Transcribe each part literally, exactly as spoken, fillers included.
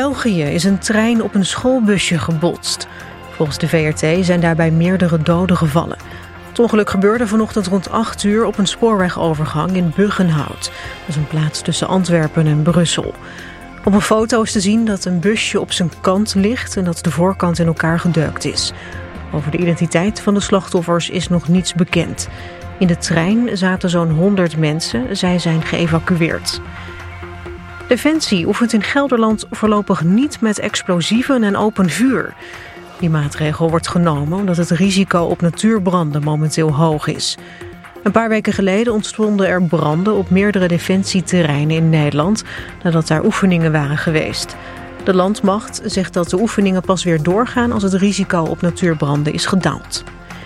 België is een trein op een schoolbusje gebotst. Volgens de V R T zijn daarbij meerdere doden gevallen. Het ongeluk gebeurde vanochtend rond acht uur op een spoorwegovergang in Buggenhout. Dat is een plaats tussen Antwerpen en Brussel. Op een foto is te zien dat een busje op zijn kant ligt en dat de voorkant in elkaar gedeukt is. Over de identiteit van de slachtoffers is nog niets bekend. In de trein zaten zo'n honderd mensen. Zij zijn geëvacueerd. Defensie oefent in Gelderland voorlopig niet met explosieven en open vuur. Die maatregel wordt genomen omdat het risico op natuurbranden momenteel hoog is. Een paar weken geleden ontstonden er branden op meerdere defensieterreinen in Nederland nadat daar oefeningen waren geweest. De landmacht zegt dat de oefeningen pas weer doorgaan als het risico op natuurbranden is gedaald.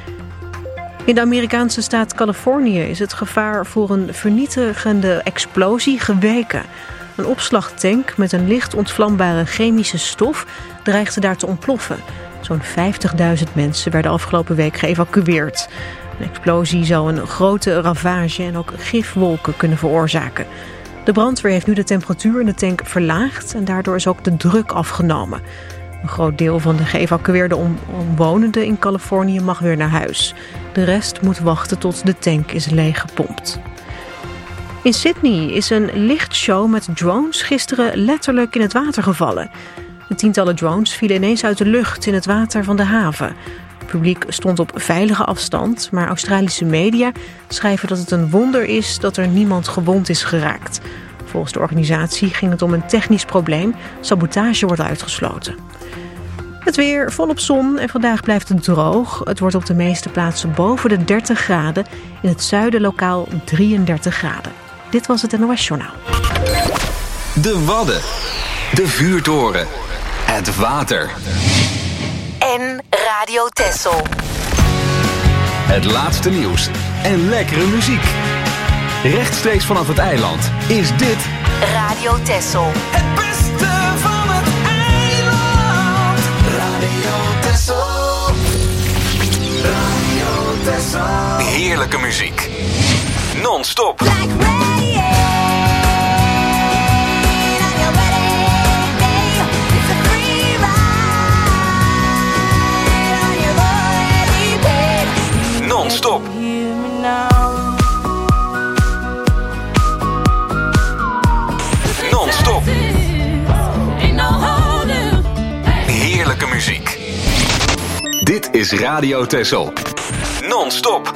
In de Amerikaanse staat Californië is het gevaar voor een vernietigende explosie geweken. Een opslagtank met een licht ontvlambare chemische stof dreigde daar te ontploffen. Zo'n vijftigduizend mensen werden afgelopen week geëvacueerd. Een explosie zou een grote ravage en ook gifwolken kunnen veroorzaken. De brandweer heeft nu de temperatuur in de tank verlaagd en daardoor is ook de druk afgenomen. Een groot deel van de geëvacueerde om- omwonenden in Californië mag weer naar huis. De rest moet wachten tot de tank is leeggepompt. In Sydney is een lichtshow met drones gisteren letterlijk in het water gevallen. De tientallen drones vielen ineens uit de lucht in het water van de haven. Het publiek stond op veilige afstand, maar Australische media schrijven dat het een wonder is dat er niemand gewond is geraakt. Volgens de organisatie ging het om een technisch probleem. Sabotage wordt uitgesloten. Het weer volop zon en vandaag blijft het droog. Het wordt op de meeste plaatsen boven de dertig graden. In het zuiden lokaal drieëndertig graden. Dit was het N O S Journaal. De Wadden. De vuurtoren. Het water. En Radio Texel. Het laatste nieuws en lekkere muziek. Rechtstreeks vanaf het eiland is dit Radio Texel. Het beste van het eiland. Radio Texel. Radio Texel. heerlijke muziek. Non-stop. Like rain. Non-stop. Non-stop. Heerlijke muziek. Dit is Radio Texel. Non-stop.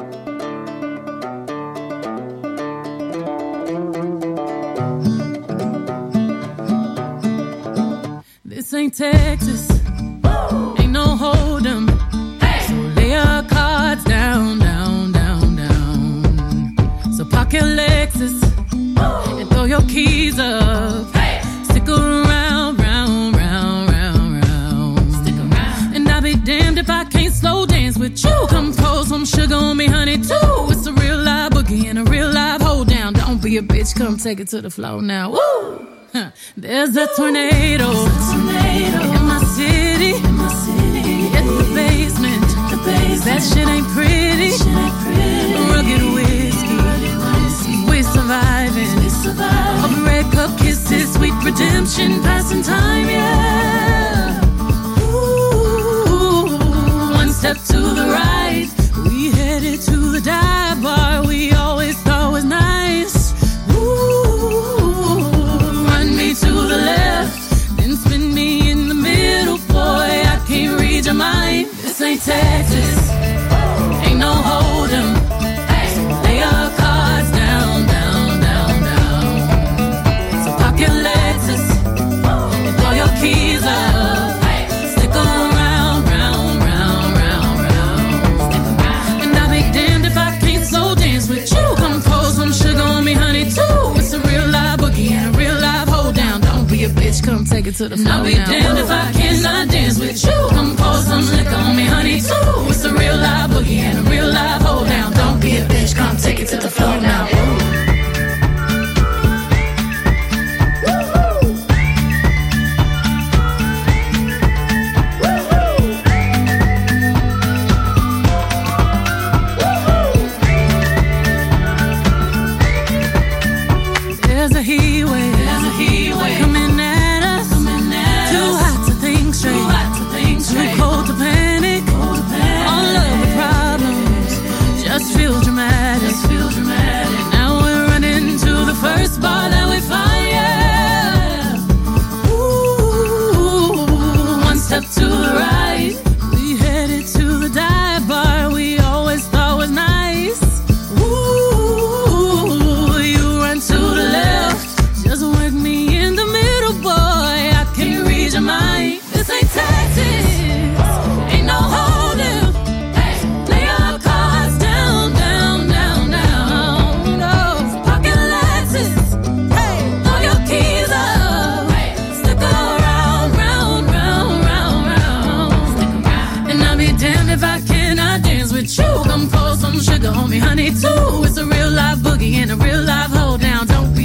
This ain't Texas. Ain't no hold'em. So lay your cards down, down, down, down. So park your Lexus and throw your keys up. Stick around, round, round, round, round. Stick around. And I'll be damned if I can't slow dance with you. Come pour some sugar on me, honey, too. It's a real live boogie and a real live hold down. Don't be a bitch, come take it to the floor now. Woo! Huh. There's a tornado, There's a tornado in my city. In my city. It's the basement. The basement. That shit ain't pretty. Shit ain't pretty. Rugged whiskey. Rugged whiskey. We're surviving. We're surviving. Of red cup kisses, sweet redemption, passing time, yeah. Ooh, one step to the right, we headed to the dive bar we always thought was nice. To the left, then spin me in the middle, boy, I can't read your mind. This ain't Texas, ain't no hold'em. So lay your cards down, down, down, down. So park your Lexus and throw your keys up. Stick around, round, round, round, round. And I'll be damned if I can't slow dance with you. Come pour some sugar on me, honey, too. It's a real live boogie and a real live hold down. Don't be a bitch, come take it to the floor. I'll be now. Damned if I cannot dance with you. Come pour some liquor on me, honey, too. It's a real live boogie and a real live hold down. Don't be a bitch, come take it to the floor now. There's a heat wave, There's a heat wave coming at us, coming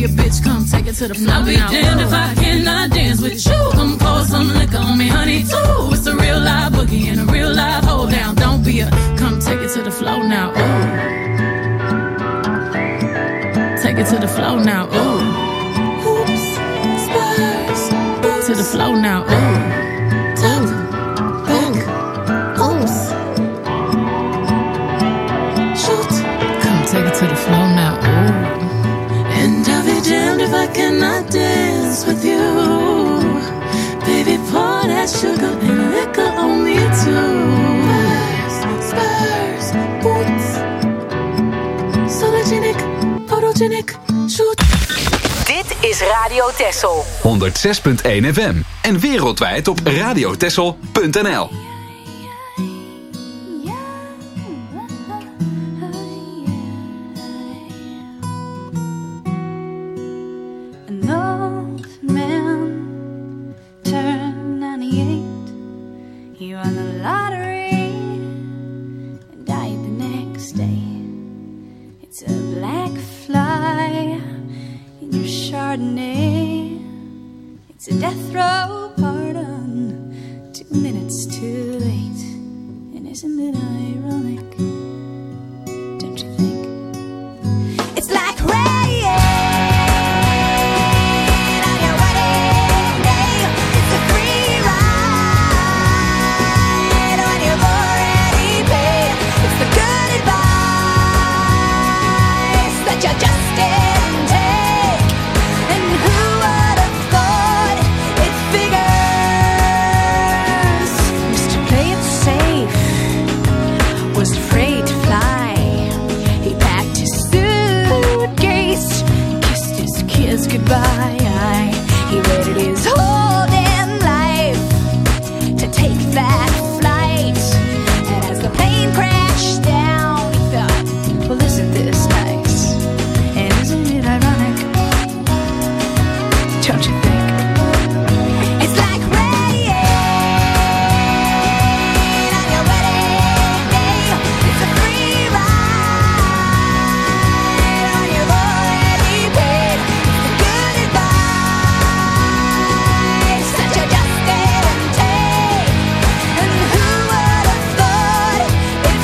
a bitch, come take it to the floor. I'll be damned if I cannot dance with you. Come pour some liquor on me, honey, too. It's a real live boogie and a real live hold down. Don't be a, come take it to the floor now, ooh. Take it to the floor now, ooh. Hoops, spurs, boots. To the floor now, ooh. Top, back, oops. Shoot, come take it to the floor now, ooh. And I'll be damned if I cannot dance with you. Baby, pour that sugar and liquor on me too. Spurs, spurs, boots. Sologenic, photogenic, shoot. Dit is Radio Texel. honderd zes punt één F M. En wereldwijd op radiotexel punt n l. An old man turned ninety-eight. He won the lottery and died the next day. It's a black fly in your Chardonnay. It's a death row pardon, two minutes too late. And isn't it ironic? Don't you think? It's like rain on your wedding day. It's a free ride when you've already paid. It's the good advice that you just didn't take. And who would have thought it figures? Mister Play It Safe was afraid to fly. He packed his suitcase, kissed his kids goodbye. He waited his whole damn life to take that flight. And as the plane crashed down, he thought, well, isn't this nice? And isn't it ironic? Don't you think? It's like rain on your wedding day. It's a free ride when you've already paid. It's the good advice that you just didn't take. And who would have thought it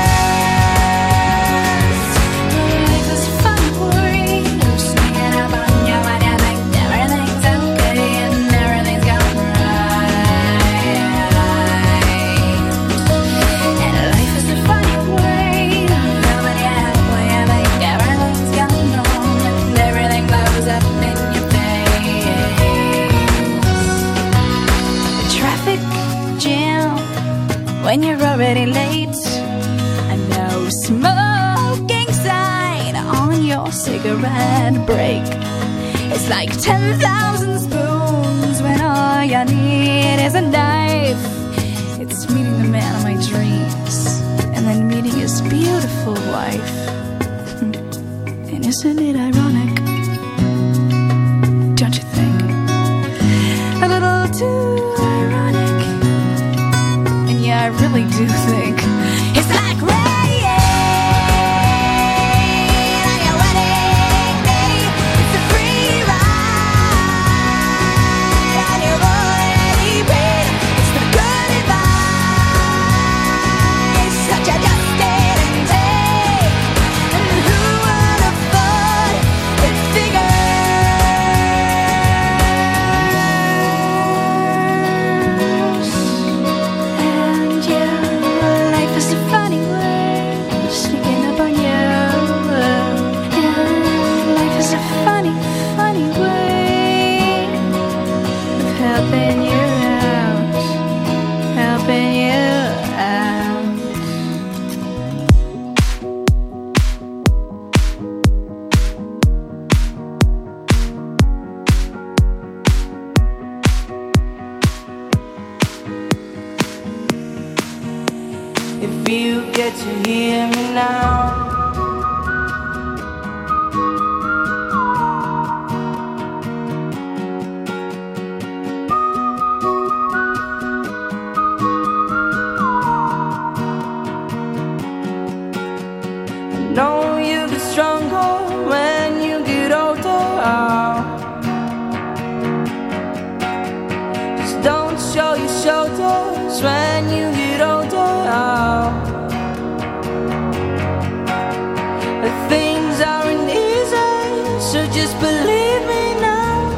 figures? Life is a funny way of sneaking up on you when you think everything's okay and everything's going right. And life is a funny way of coming out when you think everything's going wrong and everything blows up in your face. The traffic jam when you're already late. A no smoking sign on your cigarette break. It's like ten thousand spoons when all you need is a knife. It's meeting the man of my dreams and then meeting his beautiful wife. Hmm. And isn't it ironic? Don't you think? A little too ironic. And yeah, I really do think it's like rain on your wedding day. It's a free ride and you've already paid. It's the good advice that you just didn't take. And who would have thought it figures? And yeah, life is a funny way of sneaking up on you. Yeah, life is a funny, funny way of helping you out, helping you out. If you get to hear me now, I know you get stronger when you get older. I and show your shoulders when you get older. Things aren't easy, so just believe me now.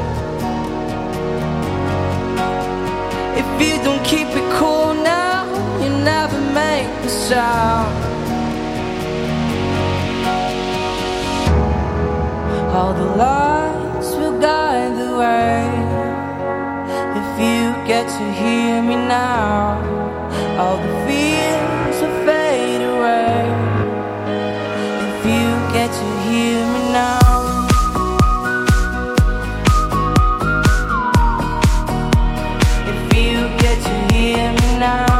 If you don't keep it cool now, you never make the sound. All the lights will guide the way. If you get to hear me now, all the fears will fade away. If you get to hear me now, if you get to hear me now,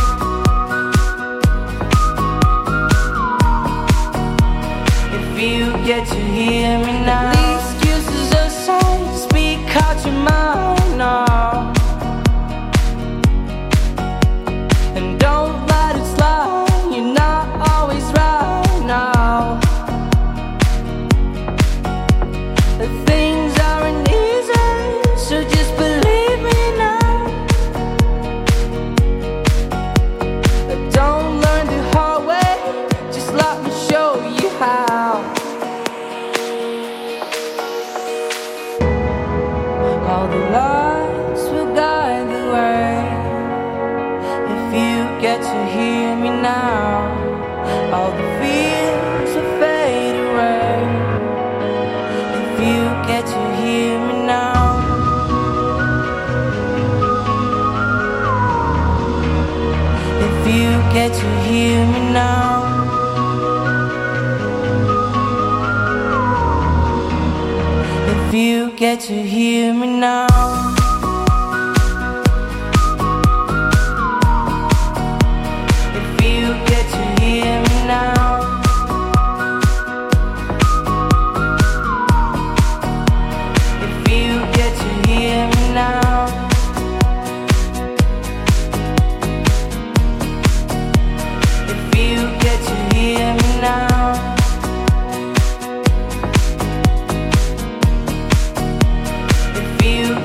if you get to hear me now. The excuses aside, speak out your mind now, and don't let it slide. You're not always right now. The things aren't easy, so just believe me now. Don't learn the hard way, just let me show you how. All the lights will guide the way. If you get to hear me now, all the fears will fade away. If you get to hear me now, if you get to hear me now, if you get to hear me now. If you get to hear me now, if you get to hear me now, if you get to hear me now, if you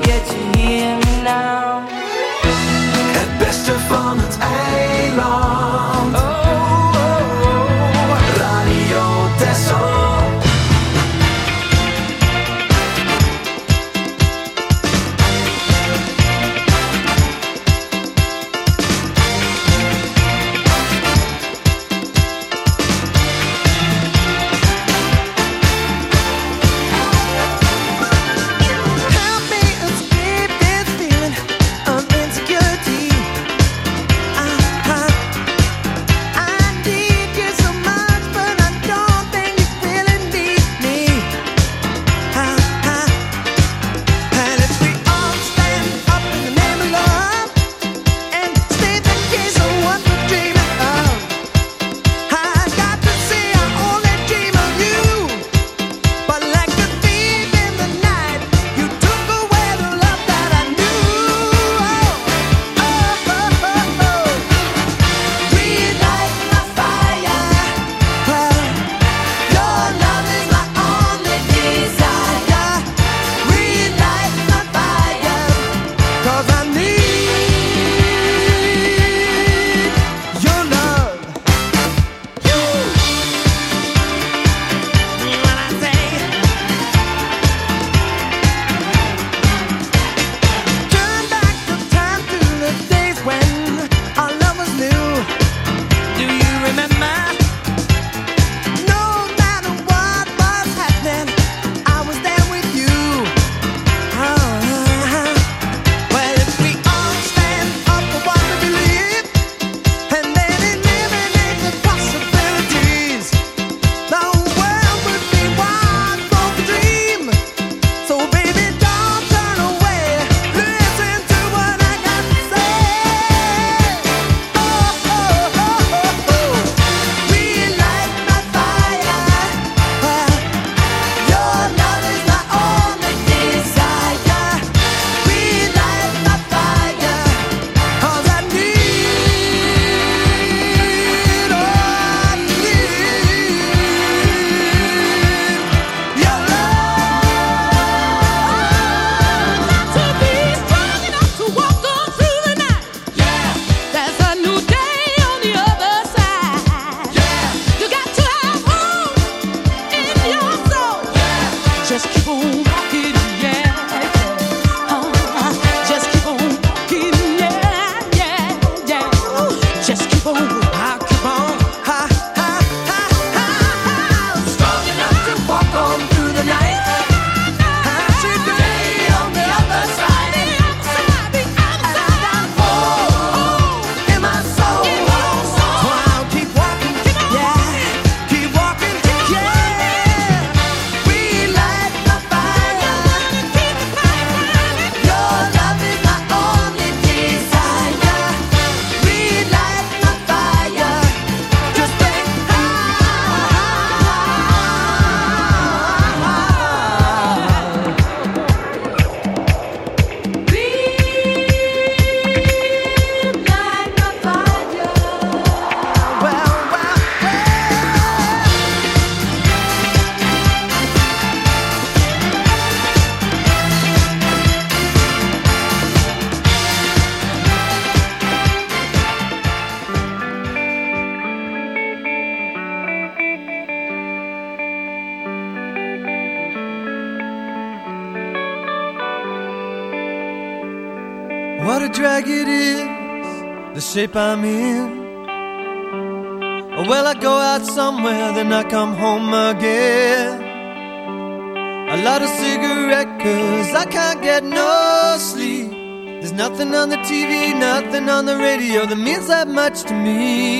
What a drag it is, the shape I'm in. Well, I go out somewhere, then I come home again. A lot of cigarette, cause I can't get no sleep. There's nothing on the T V, nothing on the radio that means that much to me.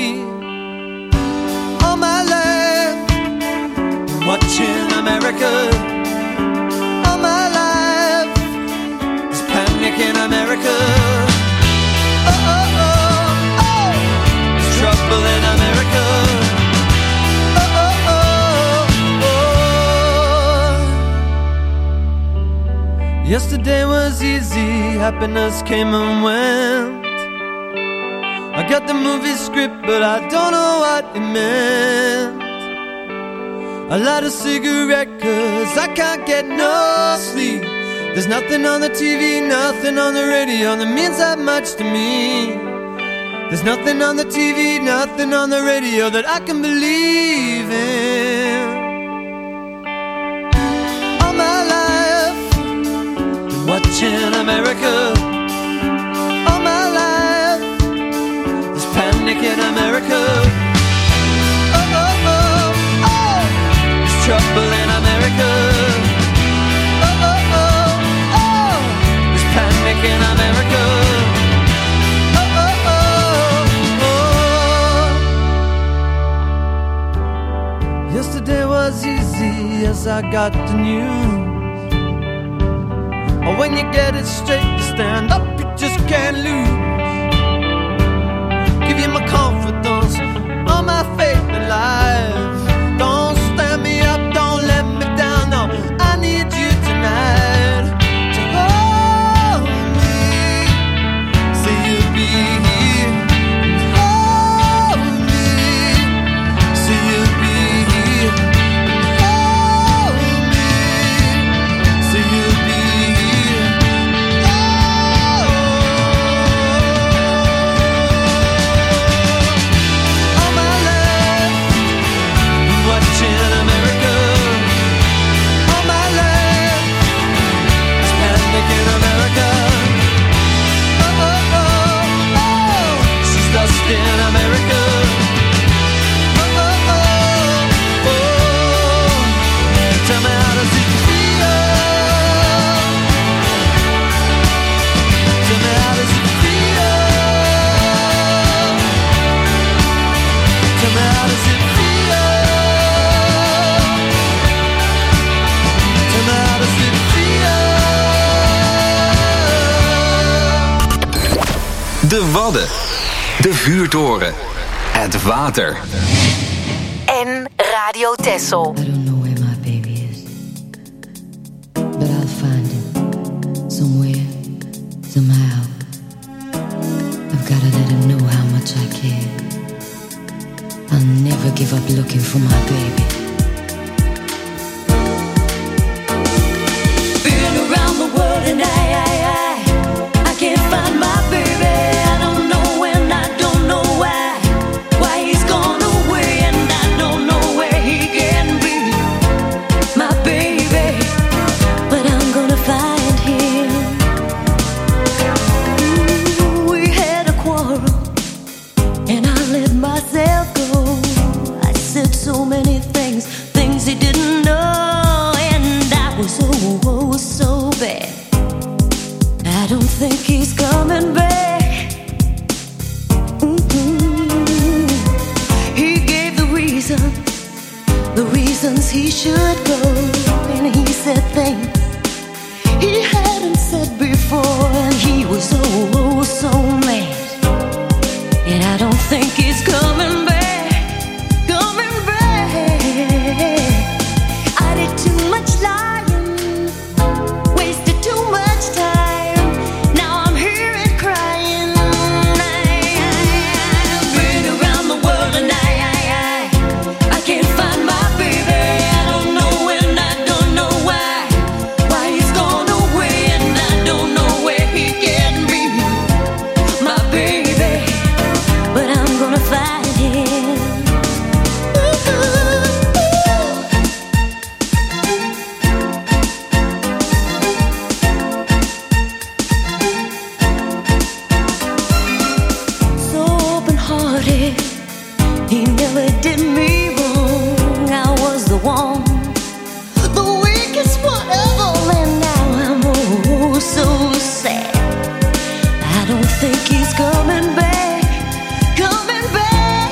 All my life, watching America. All my life, there's panic in America. Oh, oh, oh, oh, there's trouble in America. Oh, oh, oh, oh. Yesterday was easy, happiness came and went. I got the movie script, but I don't know what it meant. A lot of cigarette, cause I can't get no sleep. There's nothing on the T V, nothing on the radio that means that much to me. There's nothing on the T V, nothing on the radio that I can believe in. All my life, been watching America. All my life, there's panic in America. Oh, oh, oh, oh, there's trouble in America. Oh, oh, oh, oh, there's panic in America. Oh, oh, oh, oh. Yesterday was easy as I got the news. Oh, when you get it straight, you stand up, you just can't lose. Give you my confidence, all my faith in life. Don't stand me up, don't let me down, no, I need you tonight to hold me, say you'll be here and hold me, say you'll be here and hold me, say you'll be here. Oh, all my life, watching America. All my life, there's panic in America. Oh, oh, oh, oh, she's lost in America. Oh, oh, oh, oh, tell me how does it feel? Tell me how does it feel? Tell me how does it feel? Tell me how does it feel? De Wadden. De vuurtoren. Het water. En Radio Texel. I don't know where my baby is, but I'll find him somewhere, somehow. I've gotta let him know how much I care. I'll never give up looking for my baby. Been around the world and I, I, I, I can't find my baby. I don't know when, I don't know why, why he's gone away, and I don't know where he can be, my baby. But I'm gonna find him. Ooh, we had a quarrel, and I let myself go. I said so many things, things he didn't know, and I was oh, oh so bad. I don't think he's coming back. Mm-mm. He gave the reason, the reasons he should go, and he said things he hadn't said before, and he was oh, oh so mad. And I don't think he's coming back, coming back. I did too much lying, wasted too much time. Now I'm here and crying. I've been around the world and I, I, I, I can't find my baby. I don't know when, I don't know why, I don't think he's coming back, coming back.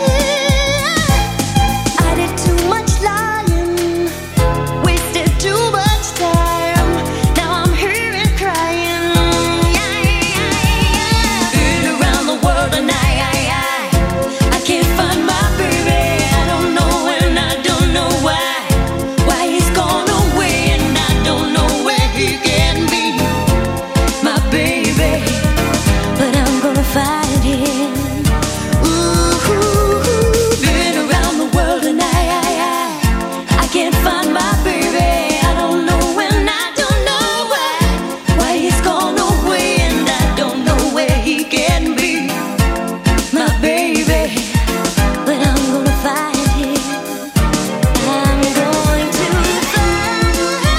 I did too much lying, wasted too much time. Now I'm here and crying. Yeah, yeah, yeah. Been around the world and I, I, I, I can't find my baby. I don't know and I don't know why, why he's gone away and I don't know where he can be, my baby. But I'm gonna find him. Ooh, been around the world and I, I, I, I can't find my baby. I don't know and I don't know why, why he's gone away and I don't know where he can be, my baby. But I'm gonna find him. I'm going to find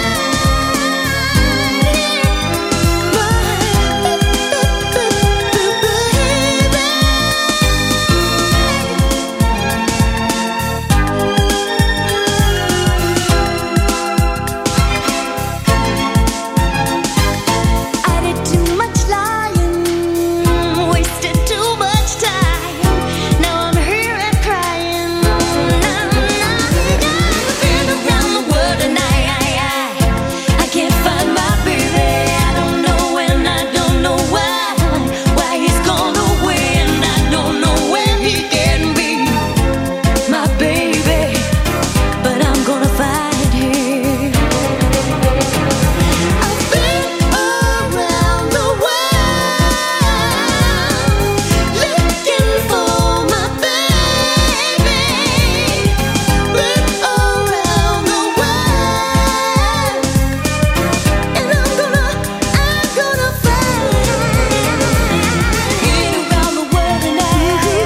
I did too much lying, wasted too much time. Now I'm here and crying. Been around the world and I, I, I, I can't find my baby. I don't know and I don't know why, why he's gone away and I don't know where he can be, my baby. But I'm gonna find him. I've been around the world looking for my baby. Been around the world, and I'm gonna, I'm gonna find him. Been around the world and I,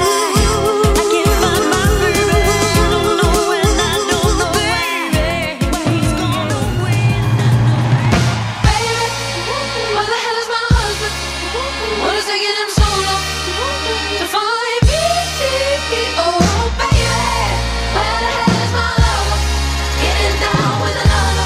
I can't find my baby. I don't know and I don't know baby, why he's gone away. Baby, where the hell is my husband? What is taking him so long to find me? Oh, baby, where the hell is my lover? Getting down with another.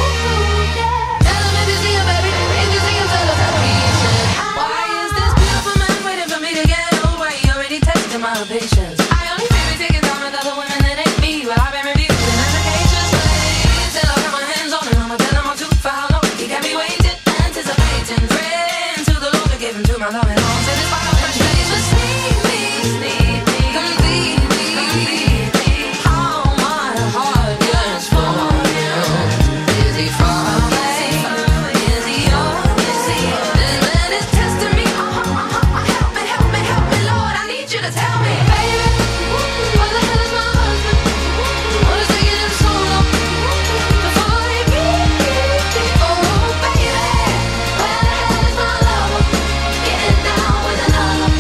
Tell him if you see him, baby. If you see him, tell him. He said, why is this beautiful man waiting for me to get over? He already tested my patience. I only fear he's taking time with other women that ain't me, but I've been refusing applications. Wait till I got my hands on him. I'ma tell him I'm too for how long. He got me waiting, anticipating, praying to the Lord to give him to my loving arms. And it's my frustration. Sneak me, sneak me, complete me, complete me. How my heart yearns for him. Is he far away? Is he yours? This man is testing me. Uh, uh, uh, uh, help me, help me, help me, Lord. I need you to tell me, baby, where the hell is my husband? What is taking him so long to find me? Oh, baby, where the hell is my lover? Getting down with another.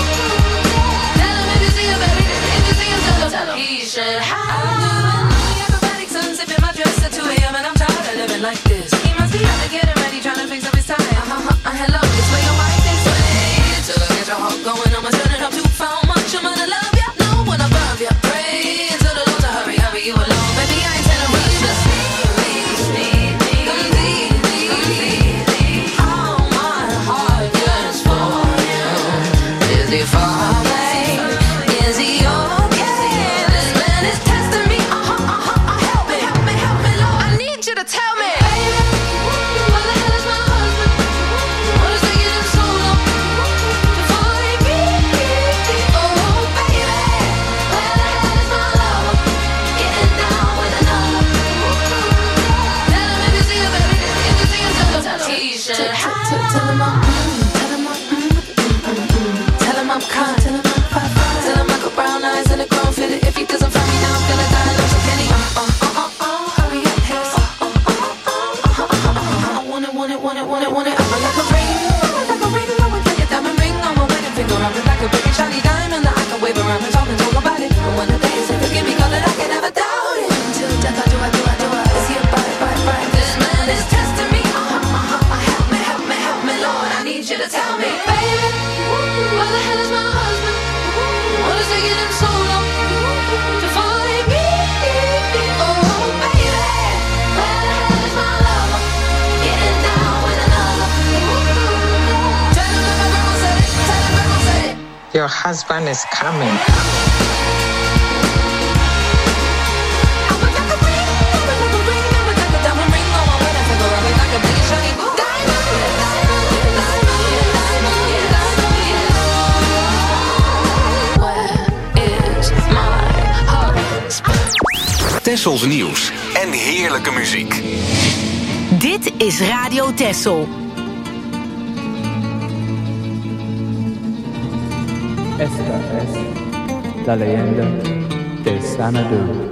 Tell him if you see him, baby. If you see him, tell him, tell him. He should have. I'm doing the acrobatic sunset in my dress at two a.m. and I'm tired of living like this. He must be out to get him ready, trying to fix up his tie. Uh, uh, uh, hello, this way your wife thinks sway. Till I get your heart going, I'ma turn it up to how much I'm gonna love ya. No one above ya. Pray to the Lord to hurry, hurry you along. Baby, I ain't telling rush. Just sneak me, sneak me, complete me, complete me. How my heart yearns for him. Is he far away? Is he okay? This man is testing me. Uh, uh, uh, uh, help me, help me, help me, Lord. I need you to tell me, baby, where the hell is my husband? What is taking him so long to find me? Oh, baby, where the hell is my lover? Getting down with another. Tell him if you see him, baby. If you see him, tell him. He should have. Tell him I'm, tell him I'm, tell him I'm kind. Tell him I'm fine, fine. Tell him I got brown eyes and a grown fitted. If he doesn't find me now, I'm gonna die. Love some penny. Uh, uh, uh, uh, uh, hurry up, hey. Uh, uh, uh, uh, uh, uh, uh, uh, I want it, want it, want it, want it, want it. I'm like a ring, like a ring. I would like a diamond ring on my wedding finger. I'm just like a big shiny diamond that I can wave around and talk and talk about it. And one of the days, if forgive me, God, that I can never doubt it. Until death, I do, I do, I do, I is he a bite, bite, bite? This man is testing me. Uh, uh, uh, uh, help me, help me, help me, Lord. I need you to tell me, baby, where the hell is my husband? Your husband is coming. Tessels nieuws en heerlijke muziek. Dit is Radio Tessel. Esta es la leyenda de Xanadu.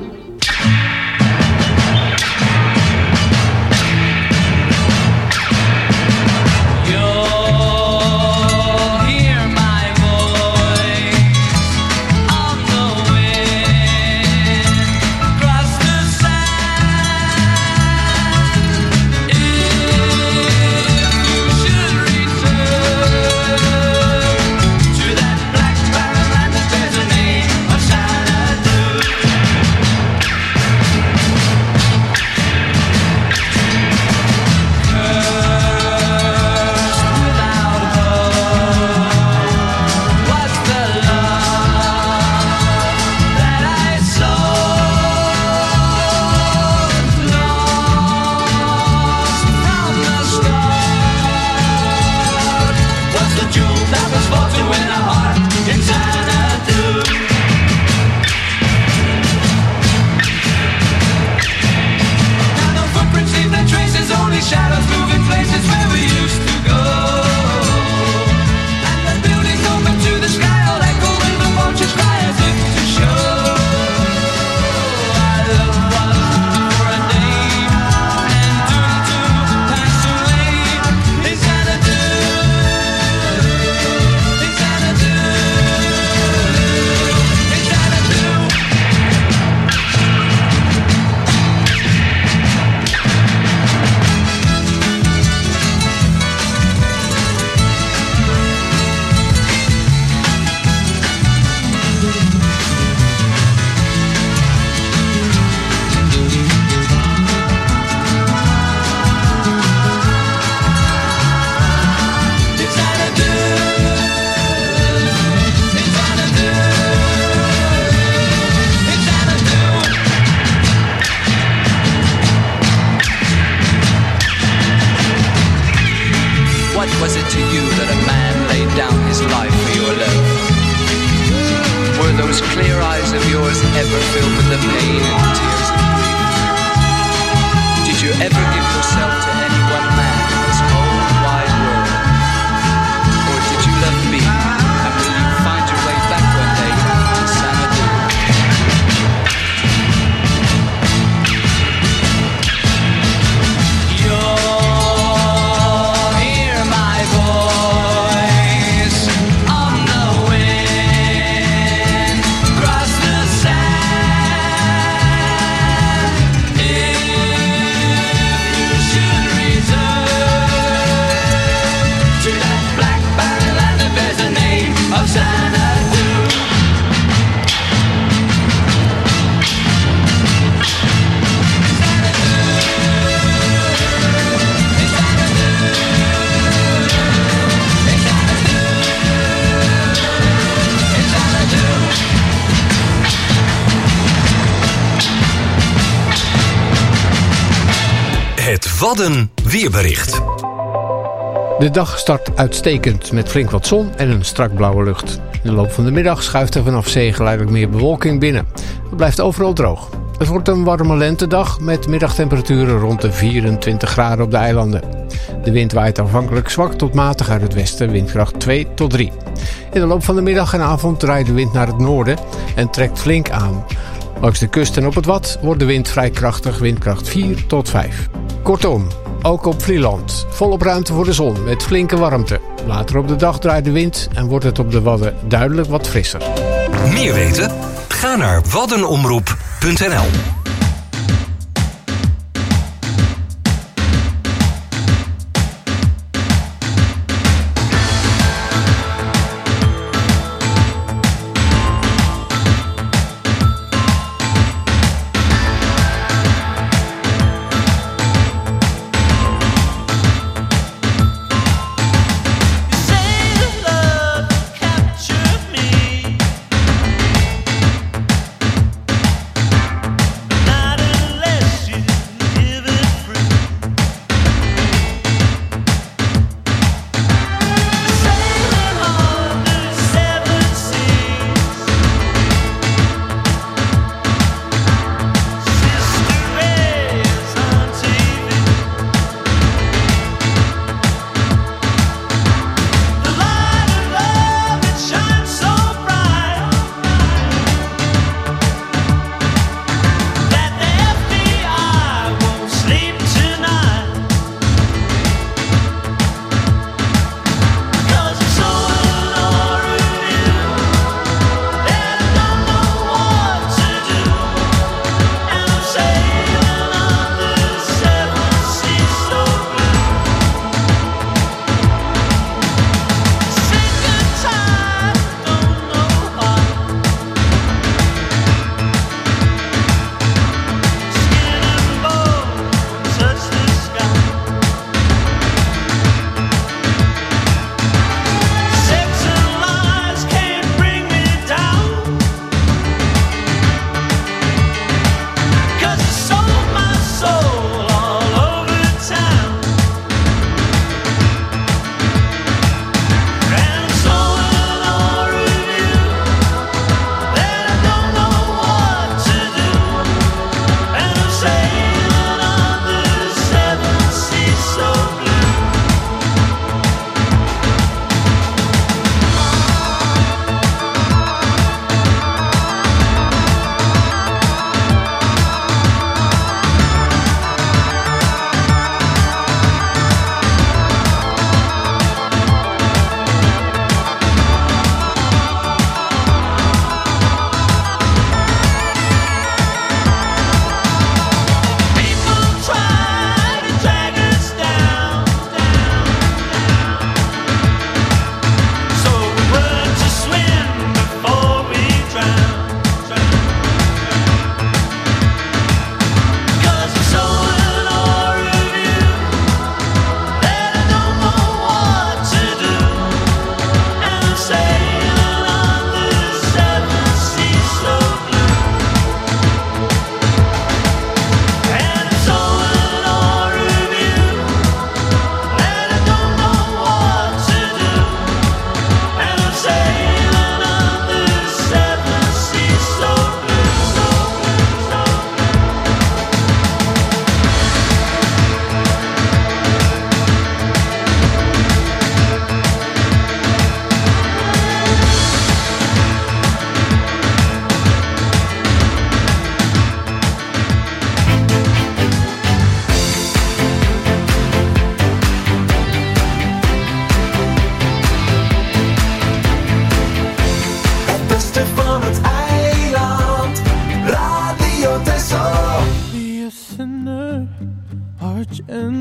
Wadden weerbericht. De dag start uitstekend met flink wat zon en een strak blauwe lucht. In de loop van de middag schuift er vanaf zee geleidelijk meer bewolking binnen. Het blijft overal droog. Het wordt een warme lentedag met middagtemperaturen rond de vierentwintig graden op de eilanden. De wind waait aanvankelijk zwak tot matig uit het westen, windkracht twee tot drie. In de loop van de middag en avond draait de wind naar het noorden en trekt flink aan. Langs de kust en op het Wad wordt de wind vrij krachtig, windkracht vier tot vijf. Kortom, ook op Vlieland volop ruimte voor de zon met flinke warmte. Later op de dag draait de wind en wordt het op de Wadden duidelijk wat frisser. Meer weten? Ga naar waddenomroep punt n l. Say love captured me.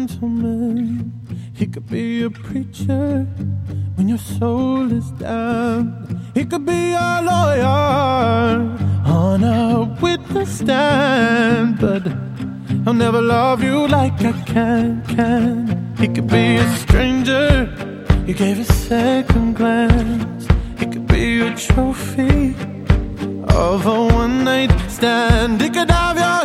gentleman. He could be a preacher when your soul is down. He could be a lawyer on a witness stand. But I'll never love you like I can, can. He could be a stranger you gave a second glance. He could be a trophy of a one-night stand. He could have your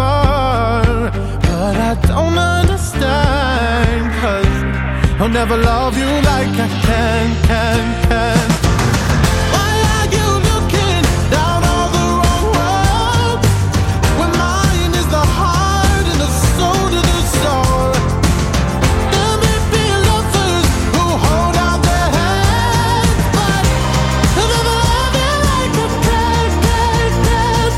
humor, but I don't understand, 'cause I'll never love you like I can, can, can. Why are you looking down all the wrong road when mine is the heart and the soul to the soul? There may be lovers who hold out their hands, but I'll never love you like I can, can, can.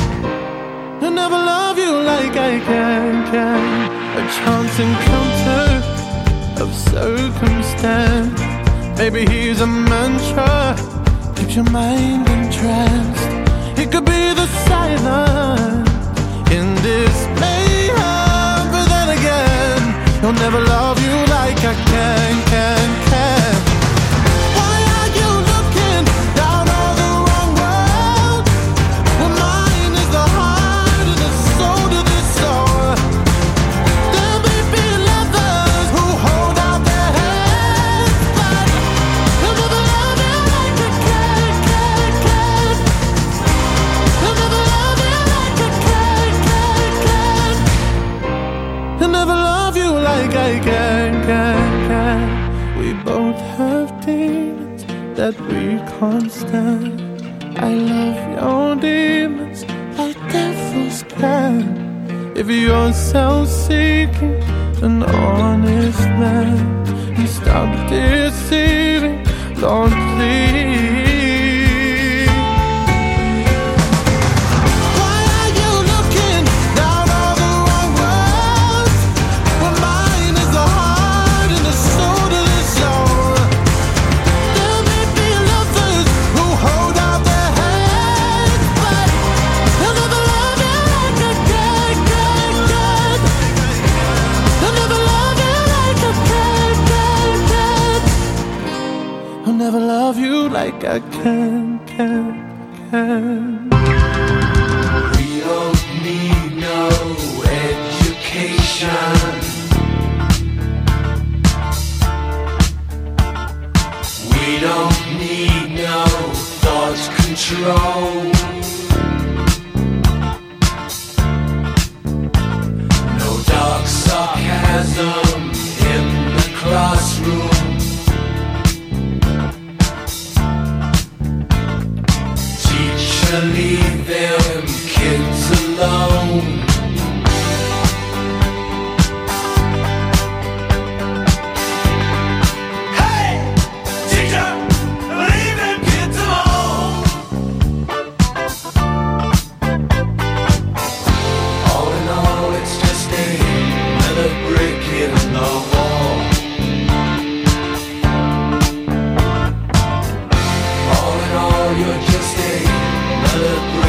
I'll never love you like I can, can. A chance encounter of circumstance. Maybe he's a mantra, keeps your mind entranced. He could be the silence in this mayhem, but then again, he'll never love you like I can, can, can. Why are you looking down all the wrong road when mine is the heart and the soul to the soul? There may be lovers who hold out their hands, but they'll never love you like I can, can, can. They'll never love you like I can, can, can. They'll never love you like I can, can, can. We both have demons that we can't stand. I love your demons like devils can. If you're self-seeking, an honest man, and stop deceiving, Lord, please. Why are you looking down all the wrong roads when mine is the heart and the soul to the soul? There may be lovers who hold out their hands, but they'll never love you like I can, can, can. They'll never love you like I can, can, can. I'll never love you like I can, can, can. We don't need no education. We don't need no thought control. No dark sarcasm in the classroom. Teacher, leave them kids alone. Hey, teacher, leave them kids alone. All in all, it's just another brick in the wall. All in all, you're just another brick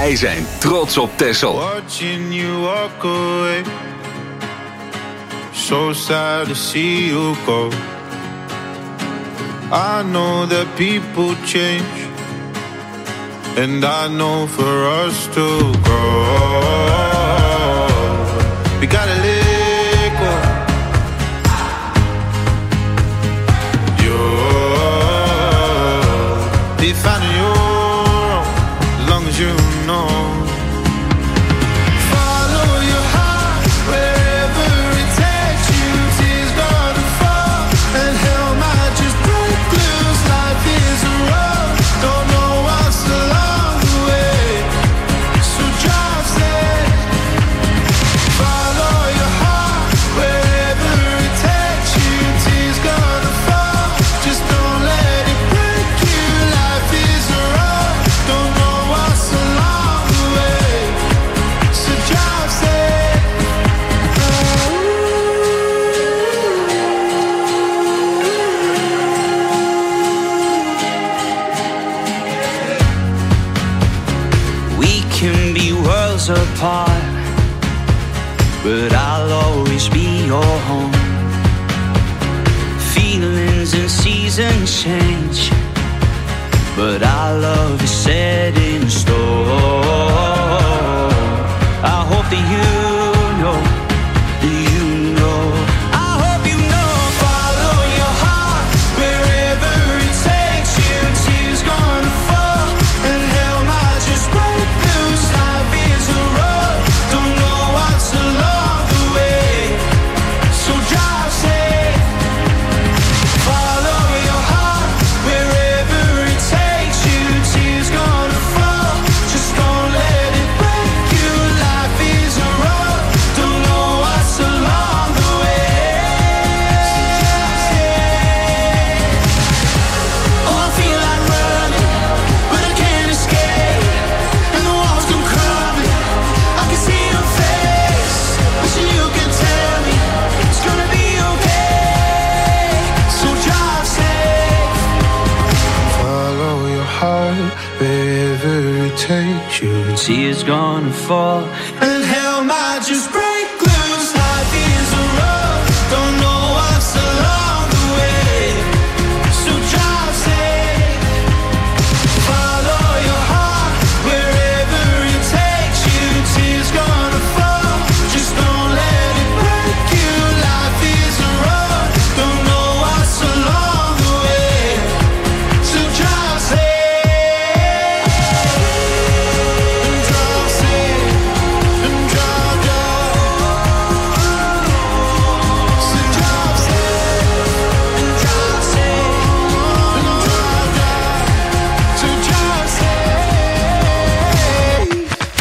Wij zijn trots op Texel. Watching you walk away. So sad to see you go. I know that people change, and I know for us to grow, we gotta let go. You're defining your own, as long as you know. Apart, but I'll always be your home. Feelings and seasons change, but our love is set in stone. I hope that you know, you know. I hope you know. Follow your heart wherever it takes you. Tears gonna fall and hell might just break loose. Life is a road, don't know what's along the way, so drive safe. Follow your heart wherever it takes you. Tears gonna fall, just don't let it break you. Life is a road, don't know what's along the way. Oh, I feel like running, but I can't escape, and the walls come crumbling. I can see your face, wishing you could tell me it's gonna be okay. So drive safe. Follow your heart wherever it takes you. Tears gonna fall And hell might just break loose. Life is a road, don't know what's along the way, so drive safe. Follow your heart wherever it takes you. Tears gonna fall, just don't let it break you. Life is a road, don't know what's along the way, so drive safe. And drive safe. And drive, drive. So drive safe. And drive safe. And drive, drive. So drive safe.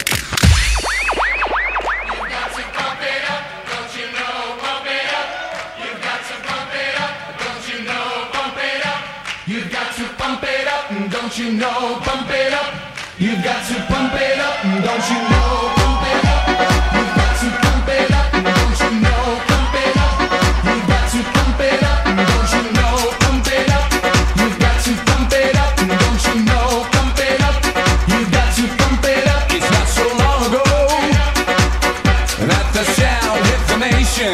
You've got to pump it up, don't you know? Pump it up. You've got to pump it up, don't you know? Pump it up. You've got to pump it up, don't you know? Pump it up. You've got to pump it up, don't you know? Pump it up. You've got to pump it up, don't you know? Pump it up. You've got to pump it up, don't you know? Pump it up. You've got to pump it up, don't you know? Pump it up. You've got to pump it up. It's not so long ago that the sound hit the nation.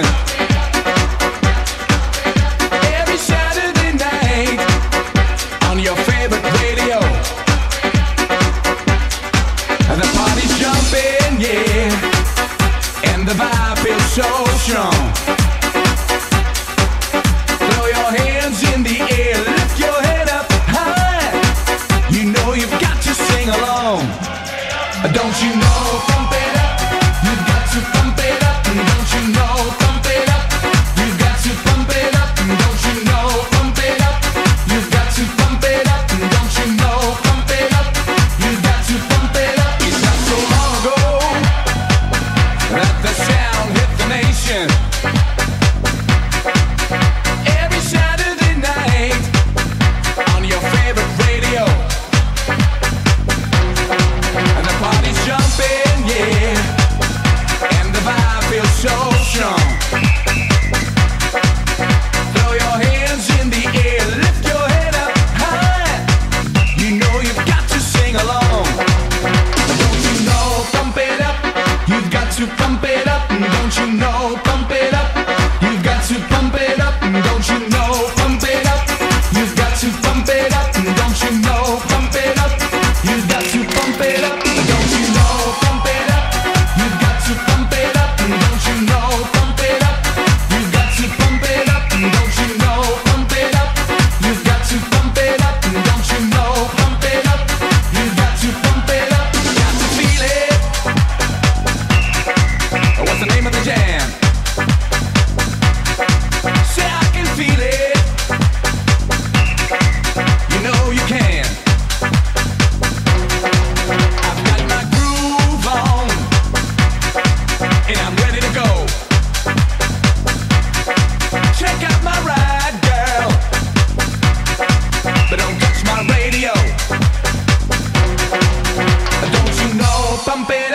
Every Saturday night on your favorite radio, and the party's jumping, yeah, and the vibe feels so strong. Throw your hands in the air, lift your head up high. You know you've got to sing along. Don't you know? Pump it up. You've got to pump it up. Don't you know? Pump it up. You've got to pump it up. Don't you know? Pump it up. You've got to pump it up. Don't you know? Pump it up. You've got to pump it up. It's not so long ago that the sound hit the nation.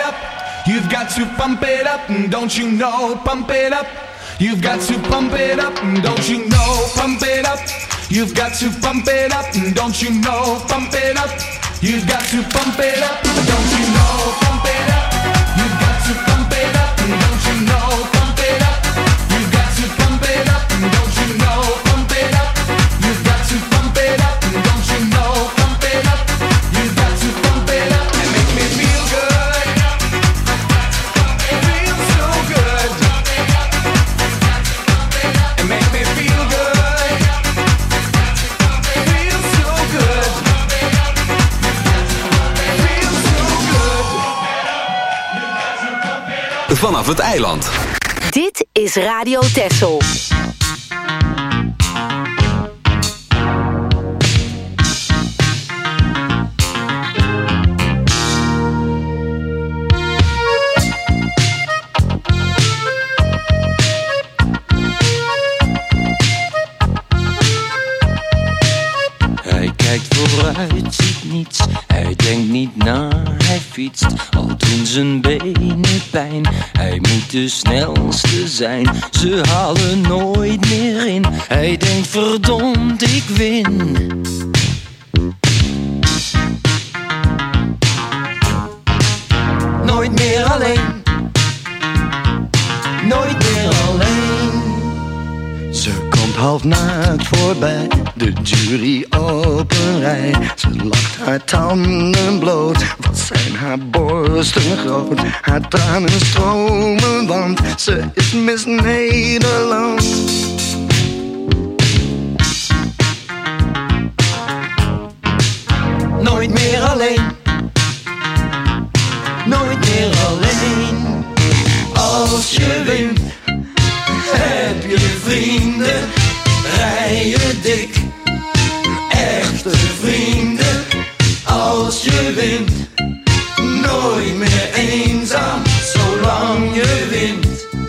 up. You've got to pump it up, don't you know? Pump it up. You've got to pump it up, don't you know? Pump it up. You've got to pump it up, don't you know? Pump it up. You've got to pump it up, don't you know? Pump it up. You've got to pump it up, don't you know? Pump it up. You've got to pump it up, don't you know? Pump it up. You've got to pump it up, don't you know? Pump it up. You've got to pump it up and make me feel good. It feels so good. And make me feel good. It feels so good. It feels so good. Vanaf het eiland. Dit is Radio Texel. Hij kijkt vooruit, ziet niets. Hij denkt niet na, hij fietst. Al doen zijn benen pijn. Hij moet de snelste zijn. Ze halen nooit meer in. Hij denkt verdomd, ik win. Nooit meer alleen. Nooit meer alleen. Ze komt half naakt voorbij, de jury op een rij. Ze lacht haar tanden bloot, wat zijn haar borsten groot. Haar tranen stromen, want ze is Miss Nederland. Nooit meer alleen. Nooit meer alleen. Als je wint, heb je vrienden, rij je dik. Echte vrienden, als je wint. Nooit meer eenzaam, zolang je wint.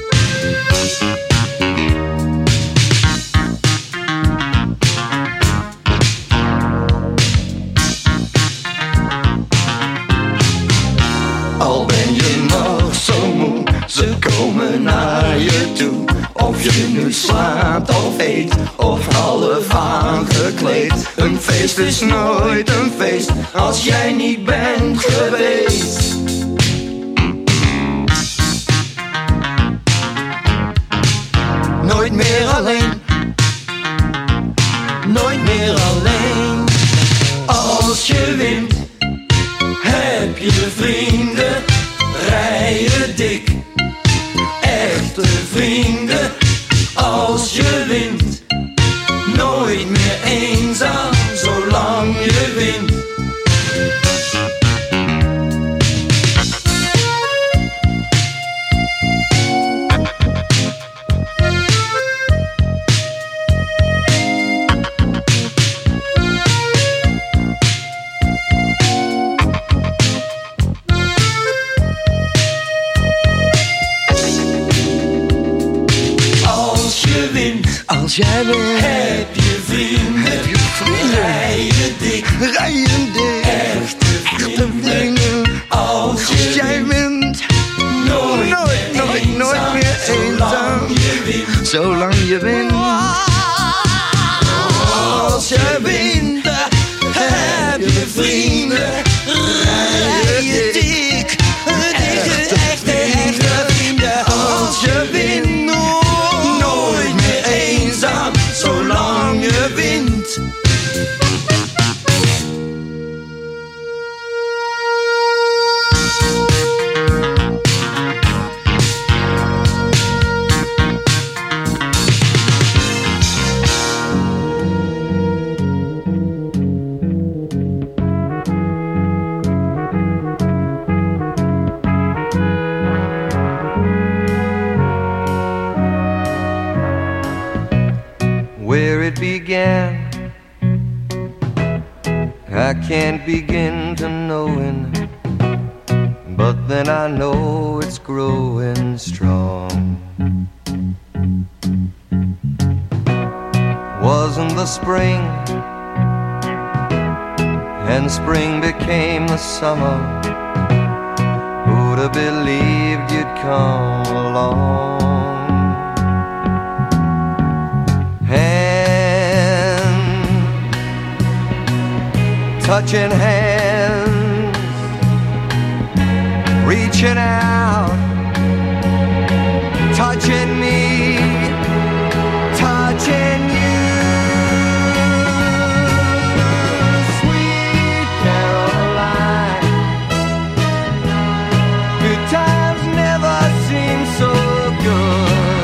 Al ben je nog zo moe, ze komen naar je toe. Of je nu slaapt of eet, of half aangekleed. Een feest is nooit een feest, als jij niet bent geweest. Nooit meer alleen. Nooit meer alleen. Als je wint, heb je vrienden, rij je dik. Echte vrienden, als je wint. Nooit meer eenzaam, zolang je wint. Als jij wint, heb je vrienden, heb je vrienden, rij je dik, rij je dik, echte vrienden, echte vrienden. Als, als je jij wint, nooit, nooit, meer nooit, eenzaam, nooit meer eenzaam, zolang je wint. Zolang je wint. Als je wint, heb je vrienden, rij je dik, echte, echte, echte vrienden. Als je wint, nooit meer eenzaam, zolang je wint. Where it began, I can't begin to knowing, but then I know it's growing strong. Wasn't the spring, and spring became the summer. Who'd have believed you'd come along. Hand, touching hands, reaching out, touching me, touching you. Sweet Caroline, good times never seem so good.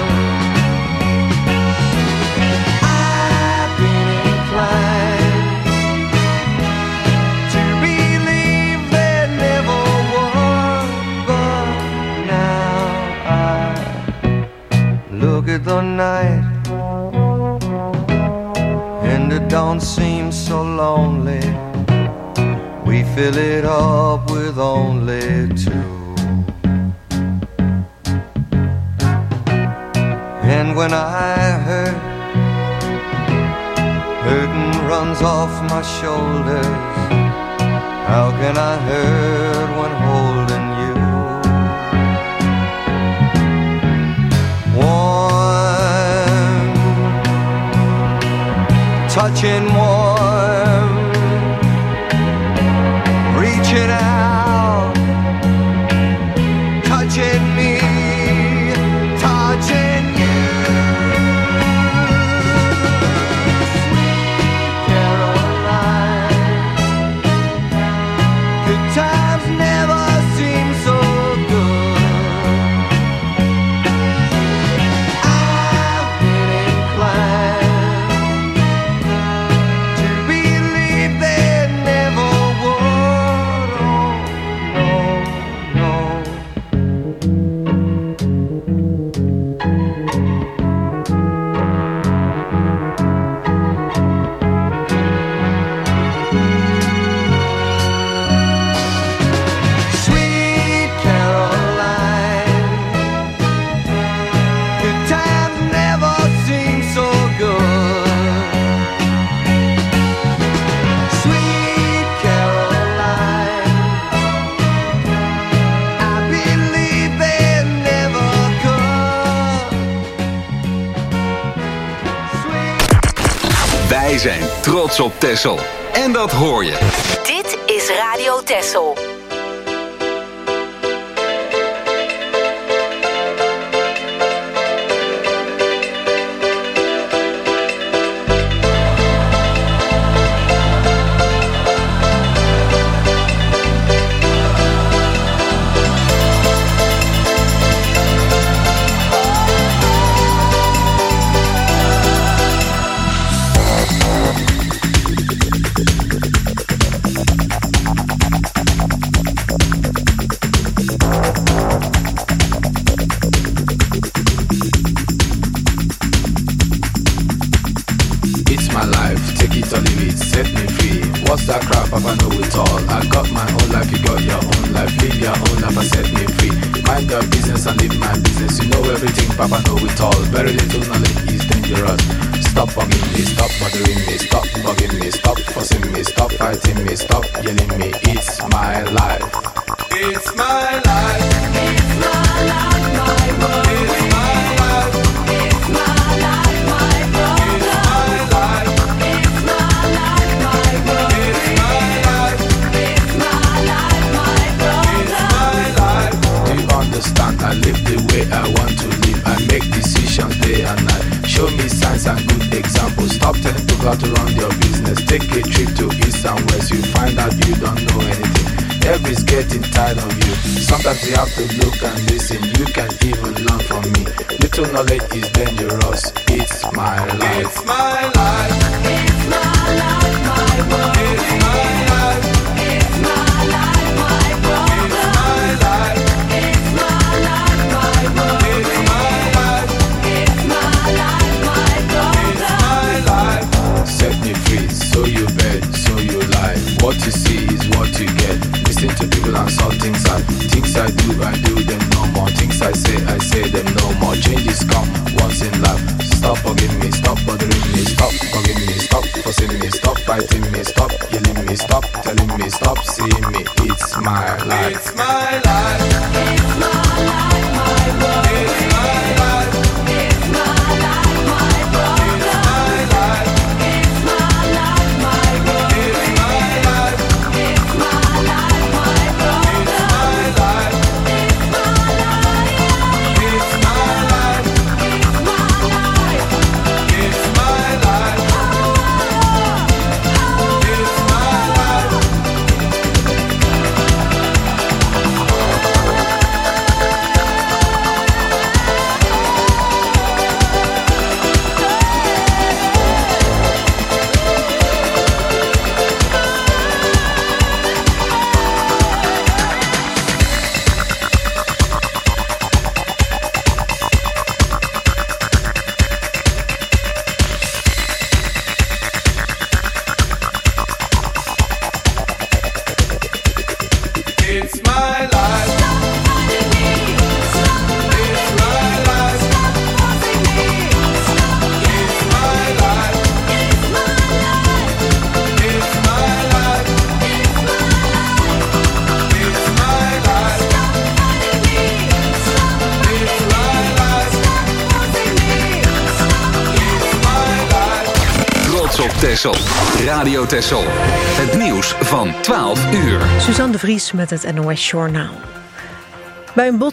I've been inclined to believe there never was, but now I look at the night and it don't seem so lonely. We fill it up with only two. And when I hurt, hurting runs off my shoulders. How can I hurt when holding you? Warm, touching warm, reaching out, touching me, touching you. Sweet Caroline, good times never seem so good. I've been inclined to believe there never would. Oh, no, Sweet Caroline, good times never seem so good. Sweet Caroline, I believe they never could. Wij zijn trots op Texel. En dat hoor je. Dit is Radio Texel. It's my life, take it or leave it, set me free. What's that crap? Papa know it all. I got my own life, you got your own life. Live your own life and set me free. Mind your business and live my business. You know everything, Papa know it all. Very little knowledge is dangerous. Stop bugging me, stop bothering me, stop bugging me, stop fussing me, stop fighting me, stop yelling me. It's my life. It's my life. It's my life, my world. It's my life. It's my life, my world. It's my life. It's my life, my world. It's my life. It's my life, my world. It's my life. Do you understand? I live the way I want to live. I make decisions day and night. Show me signs and good examples. Stop telling people how to run your business. Take a trip to east and west. You find out you don't know anything. Everybody's getting tired of you. Sometimes you have to look and listen. You can even learn from me. Little knowledge is dangerous. It's my life. It's my life. It's my life, my world. It's my life. It's my life, my world. It's my life. It's my life, my world. It's my life. It's my life, my world. It's my life. Set me free, so you bet, so you lie. What you see is what you get. Listen to people and saw things I things I do I do them no more. Things I say, I say them no more. Changes come once in life. Stop forgiving me, stop bothering me, stop forgiving me, stop forcing me, stop fighting me, stop yelling me, stop telling me, stop seeing me. It's my life. It's my life. It's my life, my world. It's my life. It's my life, my problem. It's my life. It's my life, my world. It's my life. It's my life, my problem. It's my life. It's my life. It's my life. It's my life. It's my life. It's my life. It's my life. Stop fighting me. Stop it's my life. Stop forcing me. Stop it's my life. It's my life. It's my life. It's my life. It's my life. Stop fighting me. Stop it's my life. Stop forcing me. Stop it's my life. Trots op Texel. Radio Texel. Het nieuws van twaalf uur. Suzanne de Vries met het N O S Journaal. Bij een botsing